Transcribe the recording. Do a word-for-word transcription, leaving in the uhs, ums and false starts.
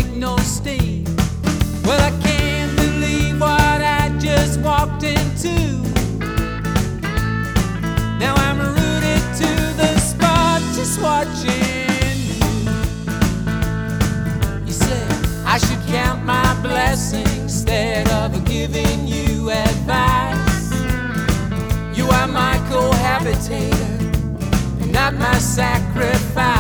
make no steam. Well, I can't believe what I just walked into. Now I'm rooted to the spot, just watching you. You said I should count my blessings instead of giving you advice. You are my cohabitator, not my sacrifice.